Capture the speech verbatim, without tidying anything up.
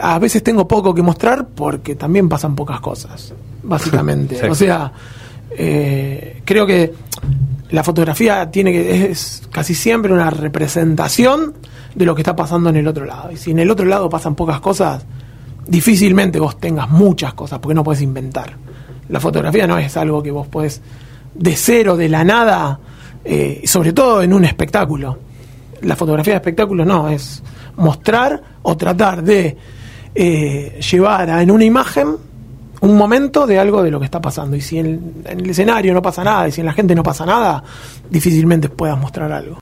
a veces tengo poco que mostrar porque también pasan pocas cosas, básicamente. Sí. O sea, eh, creo que la fotografía tiene que es casi siempre una representación de lo que está pasando en el otro lado. Y si en el otro lado pasan pocas cosas, difícilmente vos tengas muchas cosas, porque no podés inventar. La fotografía no es algo que vos podés de cero, de la nada, eh, sobre todo en un espectáculo. La fotografía de espectáculo no, es mostrar o tratar de eh, llevar a, en una imagen un momento de algo de lo que está pasando. Y si en, en el escenario no pasa nada, y si en la gente no pasa nada, difícilmente puedas mostrar algo.